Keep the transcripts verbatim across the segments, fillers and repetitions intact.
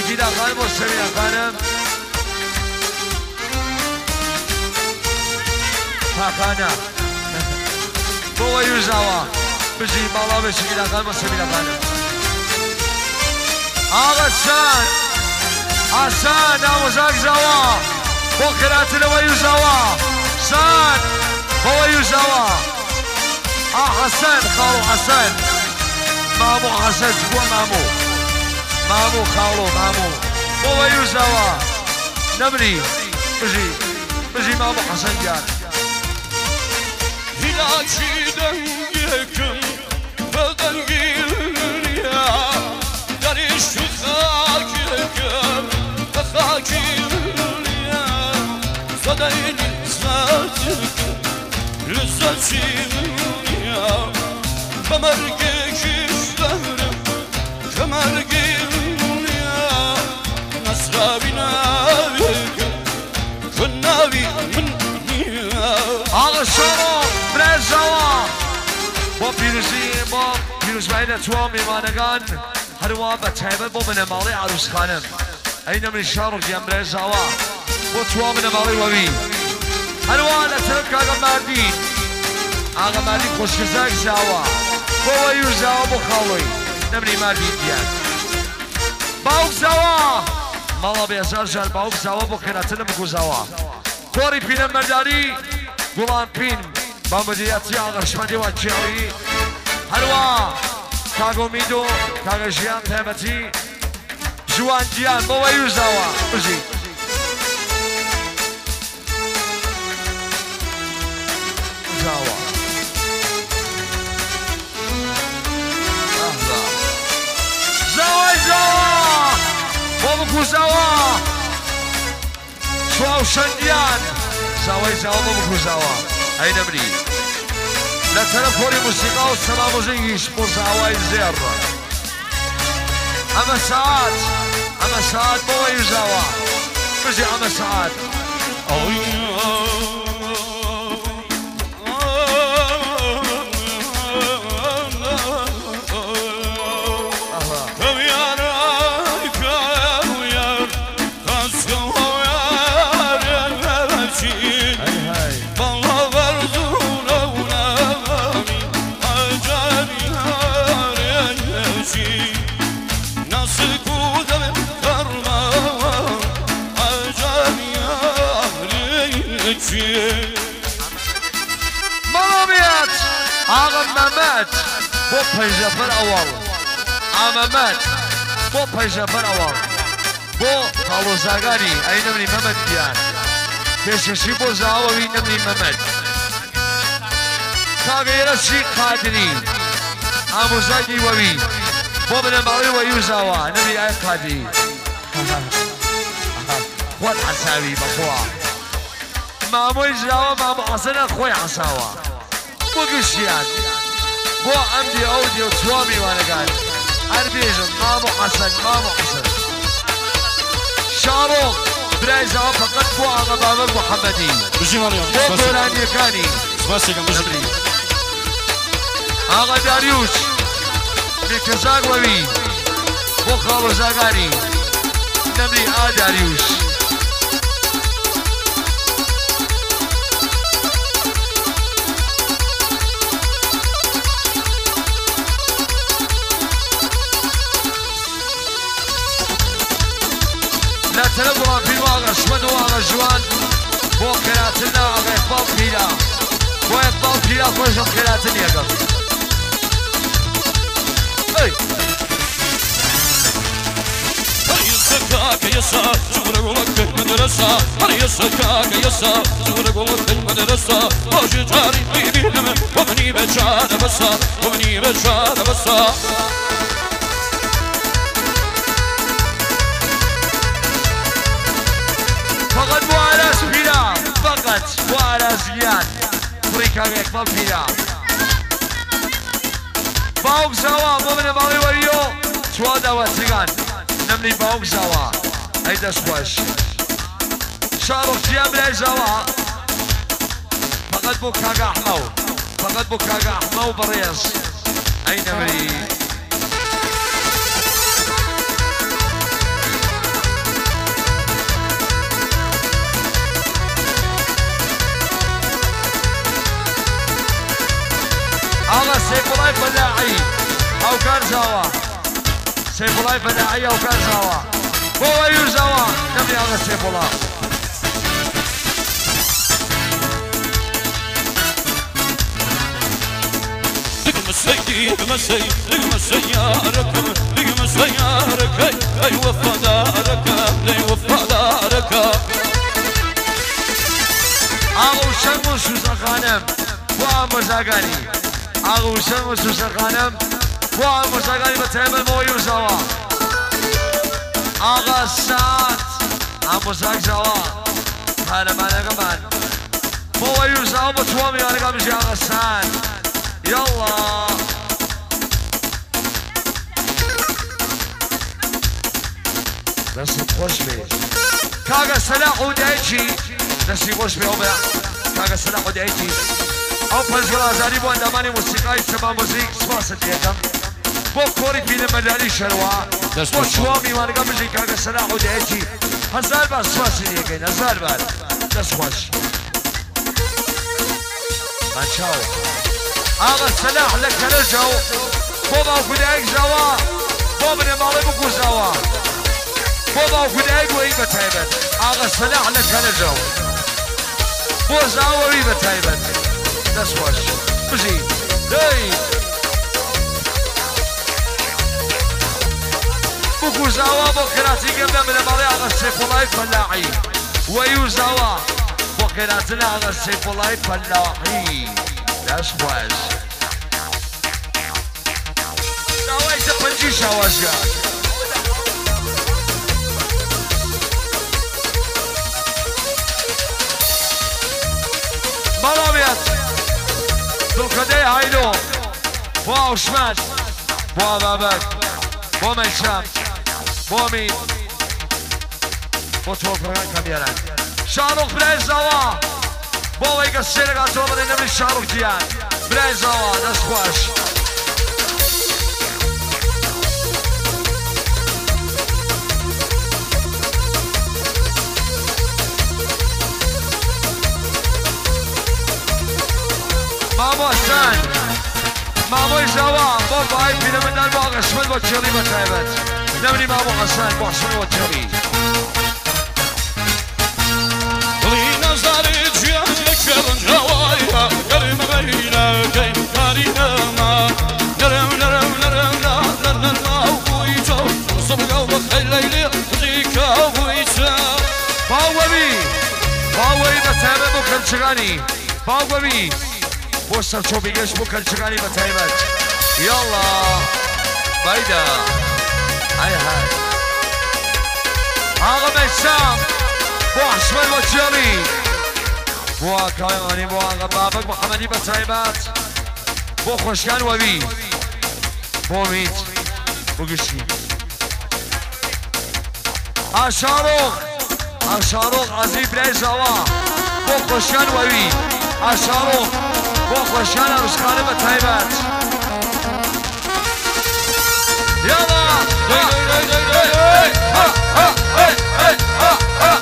گیرا خانم و سمیرا خانم پاکانه بو یوزاوا بجی بالا بشی گیرا خانم و سمیرا خانم آقا سان حسن ناموزاک زاوا بو خیراتن و یوزاوا سان بو یوزاوا آه حسن خالو حسن مامو حسن بو مامو مامو خالو مامو بو یوزاوا نبني بجي بجي مامو حسن جان هلاكيدن يكن بدن يا دريش خاك يكن خاك يا صدين صاتك لساتي يا بمرقك الشهر كمرقك يا نسرابنا كنا بي من آقا برزاوا با پیروزی با پیروز باید تو میمانگان هر وان با تایبت با من مالی عروس خانم این من شارق جم برزاوا با تو من مالی وی هر وان طرف کاغا مردین آقا مردین خوشگذار زاوا با ویو زاوا با خالی نمنی مردین دیان باوک زاوا مالا بیازار جار باوک زاوا با خیراتن بگو زاوا کوری پینم مرداری گلان پین با مدیریتی آقا رشمندی و چیاری هروا کاغو میدو کاغا جیان تیمتی جوان جیان با ویو زاوا بجی زاوا زاوا زاوا با بکو زاوا شواو شندیان زاوای زاوا با بکو زاوا این امری لطرف خوری موسیقا و سلام و زنگیش با زاوای زیر اما ساعت اما ساعت با ویو زاوا بجی اما ساعت مامات آقا ممت با پیجفر اول آمامت با پیجفر اول با خالوزاگانی این نمنی ممت بیان پیششی با زاوی نمنی ممت کاغیر شیخ قادری آموزاگی وی با من مالی و یوزاوا نمنی آی قادری خود حسابی بخوا ماموی زاوا مامو حسن خوی حساوا بگشیان با عمدی اودی و توامی وانگان عربیجم مامو حسن مامو حسن شارو برای زاوا فقط با آقا بابا محمدی بجی مریم با دورانی کانی سپاسیگم بجی آقا داریوش میکزاگ وی با خالو زاگانی نمری آ داریوش لا تنبرا في واقع شمد واقع جوان بو خيراتنا واقع اقبال فينا بو اقبال فينا خوش خيراتنا يا قبل اي يسكاك يسا جبر قولك في المدرسة أنا يسكاك يسا جبر قولك في المدرسة وجي جاري بيبينم ومني بجاد بسا ومني بجاد بسا فقط بو عراس فينا فقط بو عراسيان فريكا اقبال فينا باوك زوا مؤمن مالي وريو شوادا وسيغان نمني باوك زوا هيدا سواش شارو جيام لاي زوا فقط بو كاغا حمو فقط بو كاغا حمو بريس اي نمري وكرزاوة سيف الله فداعية وكرزاوة هو يوزاوة نبي هذا سيف الله لقم السيدي لقم السيد لقم السيارك لقم السيارك أي وفا دارك أي وفا دارك أغو شمس وسخانم ومزاقاني أغو شمس وسخانم ومزاقاني بتعمل مو يوزاوة آغا الساعات عمو زاق زوا هلا معنا كمان مو يوزاوة بتوامي أنا قام يجي آغا الساعات يلا بس تخش بي كاغا سلاح ودايتشي نسي خوش بي أوبا كاغا سلاح ودايتشي أو فزغلا زاري بو انداماني موسيقى سما موزيك سپاس ديكم بو كوري فيلم مداري شلوا بو شوامي وانا قام يجي كاغا سلاح ودايتشي هزار بار سپاس ديكين هزار بار دست خوش بانشاو آغا السلاح لك نرجعو بابا وكدايك زوا بابا نمالي بكو زوا بابا وكدايك وإيبا تايبت آغا السلاح لك نرجعو بو زوا وإيبا تايبت نسوش مزيد داي بكو زوا بو خيراتي قمنا من مالي آغا السيف الله فلاحي ويو زوا بو خيراتنا آغا السيف الله فلاحي That's wise. Now I said, "What you show us, guys?" Malawiat. Dul kadeh haydo. Wow, Schmidt. Wow, Babak. Wow, Menscham. Wow, Min. Wow, Tolfran Kamiran. Shahrukh Brezawa. بابا يقصر قاتل من النبي الشارك ديان بلاي زوان اسخواش مامو حسن مامو زوان بابا اي فينا من الباقي اسمد وتشري بتايبت نبني مامو حسن محسن وتشري شرن جوايا كريم بينا كيم كريما نرم نرم نرم نرم نرم ويجو صبغا وخيل ليلي زيكا ويجا باوبي باوبي بتعمل بكل شغاني باوبي وصل شو بيجيش بكل شغاني بتعمل يلا بايدا هاي هاي هاغا بيسام بو حشمل وجري بو كايماني بو بابك محمدي بتايبات بو خوشكان وبي بو ميت بو قشي اشاروخ اشاروخ عزيب بلاي زوا بو خوشكان وبي اشاروخ بو خوشكان ارسخاني بتايبات يلا ها ها ها ها ها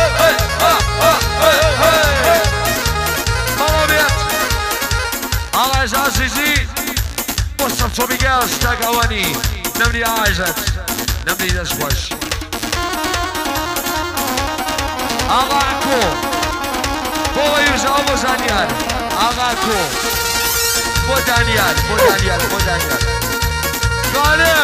عايز عزيزي وصل شو بيجاز تاقواني نمني عايزت نمني دسوش اغاكو بو يوزا ابو زانيال اغاكو بو دانيال بو دانيال بو دانيال غالب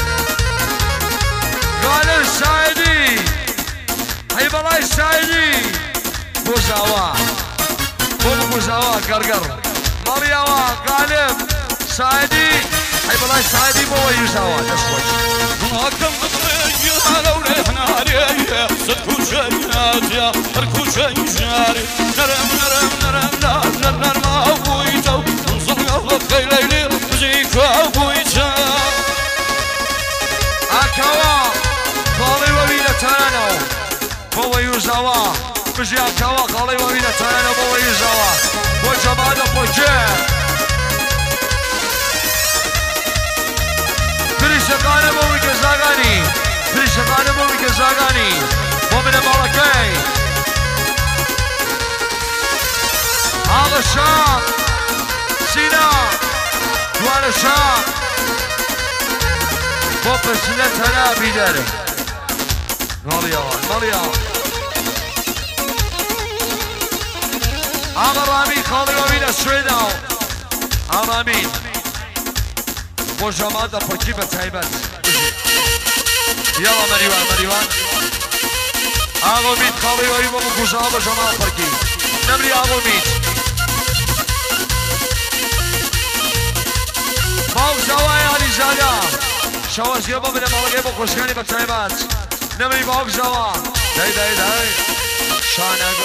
غالب سعيدي حيب الله السعيدي بو زاوا بو بو زاوا قرقر مريوا غالب سعيدي حيب الله السعيدي بو يوزاوا تسوش هاكم بطريقي لو ريحنا عليه صدقوا شيئات يا تركوا شيء جاري نرم نرم نرم نرم نرم نرم أبويتو نصر قلبك كي ليلي وزيك أبويتو أكوا قالي وبينا تانو بو يوزاوا مجي أكوا قالي وبينا تانو بو يوزاوا وجبانا فوجيه فريشتانه بوی که زاگانی فريشتانه بوی که زاگانی مؤمن مالکی آل الشام سینا دوان الشام بۆ پرسنە تەنە بیدەر مەڵیەوە مەڵیەوە ئاغا ڕامین خاڵیەوەی لە سوێدا ئاڕامین بۆ ژەماتە پۆکی بە تایبەت یاڵا مەریوان مەریوان ئاغۆمیت خاڵیەوەی بۆ بکوژەوە بە ژەمات پڕکی نەمری ئاغۆمیت باوک زاوای علیزادا شەوەزگە بۆ بنە ماڵەکەی بۆ خۆشکانی بە تایبەت نەمری باوک زاوا دای دای دای شانەگە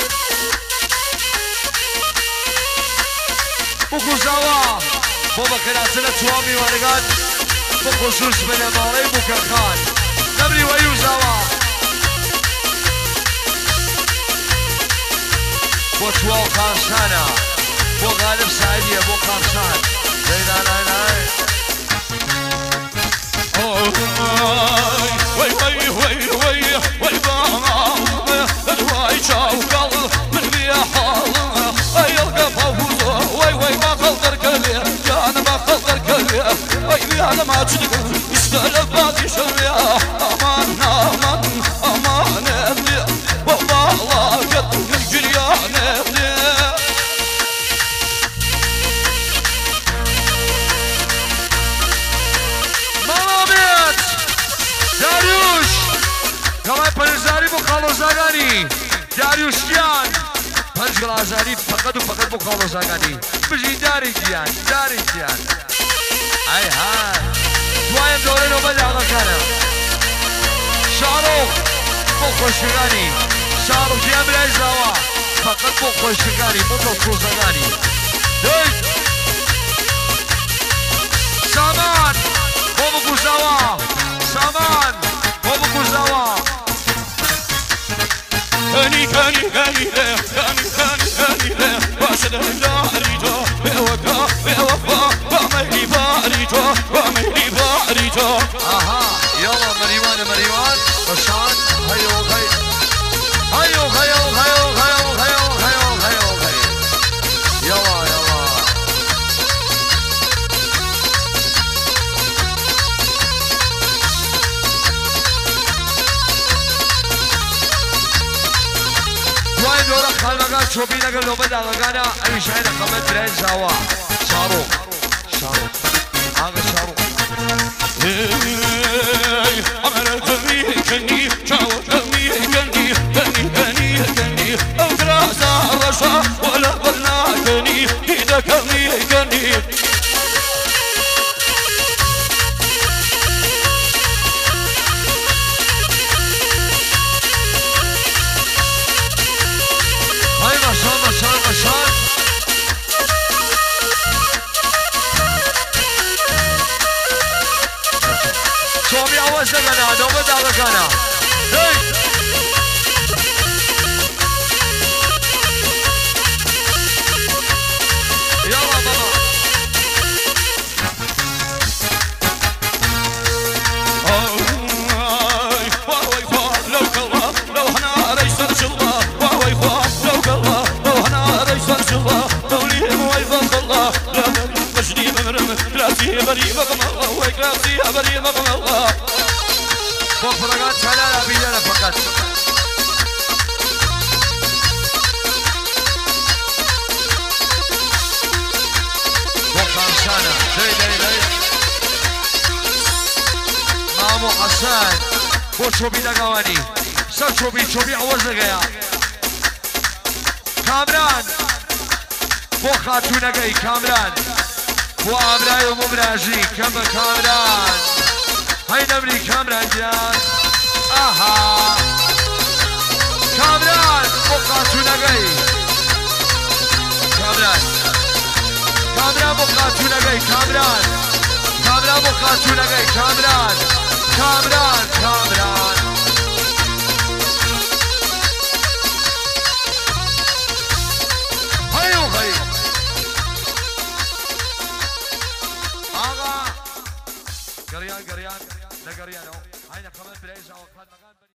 بکوژەوە بۆ بەکەراتە لە چوار میوانەکان بۆ خۆشوش بنە ماڵەی بووکەخان نەمری وەیوزاوە بۆ چوار قامشانە بۆ غالب سعیدیە بۆ قامشان دای دای دای دای وای وای وای وای وای بام وای چاوکڵ من بیا حاڵ ئەیڵگە پاوزۆ وای وای با خەڵقەر کەلێ جانە با خەڵقەر کەلێ وای بیانە ماچ ئیشتە لە باقی شەوێ ئەمان نامان ئەمانێ بێ بۆ باڵاکەت من گریانێ بێ داریوش گەڵای پەنجزاری بۆ خاڵۆزاگانی داریوشیان پەنج گڵازاری فەقەت و فەقەت بۆ خاڵۆزاگانی بژی داری گیان داری گیان ئای های دوایم دۆڕێنەوە بە داغەکانە شارۆخ بۆ خۆشەکانی شارۆخیان برای زاوە فەقەت بۆ خۆشەکانی بۆ دڵسۆزەکانی دەی سامان بۆ بکوژاوە سامان بۆ بکوژاوە كاني كاني كاني لا كاني كاني كاني لا واشد داري جو بوكا بوفا ومهلي باري جو ومهلي باري جو اها يلا مريوان مريوان بشان هيو هي هيو هيو هيو هيو هيو هيو هيو هي يلا يلا دوای دۆرە خانەکان چۆپی لەگەڵ لۆبە داغەکانە ئەوی شای دەخەمەت برای زاوە شارۆخ شارۆخ ئاگە شارۆخ أمر دمي كني شاو دمي كني كني كني كني أو دراسة رشا ولا قلنا كني إذا كني كني هاي مشان مشان مشان شومي عوض لنا نوبة داغكانا هاي يلا بابا وهو يخاف لو كلا لو هنا ريس الجلا وهو يخاف لو كلا لو هنا ريس الجلا دولي مويفق الله لا مجدي ممرم كلاسي بري مقم الله وكلاسي بري مقم الله بفرقات حلالة بيدنا فقط وخمسانة دي دي دي مامو حسان بو شوبي دقواني سر شوبي شوبي عوز لقيا كامران بو خاتون لقي كامران بو عبراي ومبراجي كم كامران هاي نمري كامران جان اها كامران بو خاتون لقي كامران كامران بو خاتون لقي كامران كامران بو خاتون لقي كامران كامران كامران هايو هاي آغا قريان قريان لا قريان هاي نقمت بلايزة وقت مكان